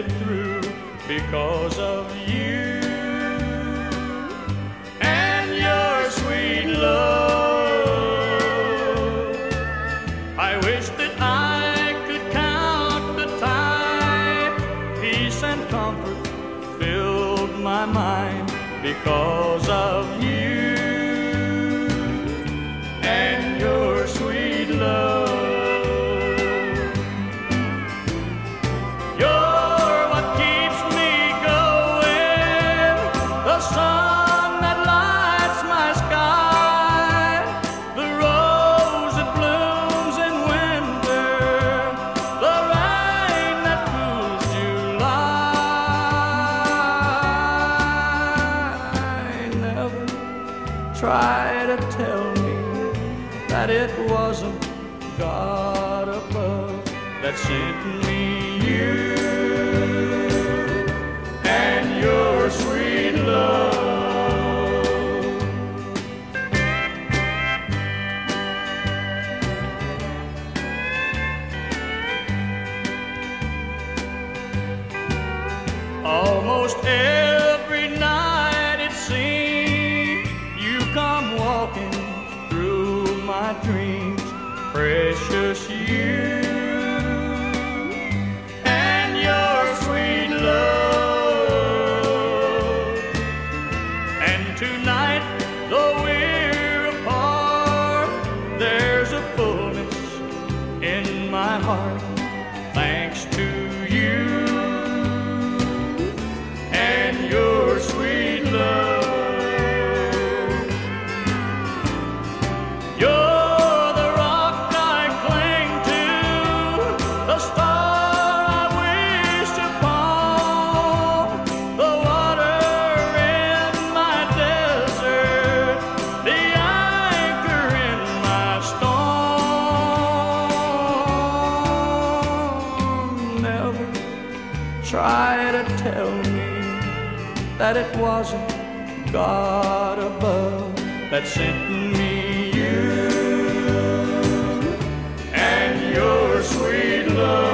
it through because of you and your sweet love. I wish that I could count the time peace and comfort filled my mind because of you and your sweet love. You're what keeps me going, the sun that lights my sky, the rose that blooms in winter, the rain that cools July. Never try to tell me that it wasn't God above that sent me you and your sweet love. Almost every night it seems you come walking through my dreams, precious you and your sweet love. And tonight, though we're apart, there's a fullness in my heart, thanks to you and your sweet love. You're the rock I cling to, the star I wish upon, the water in my desert, the anchor in my storm. Never try to tell me that it wasn't God above that sent me you and your sweet love.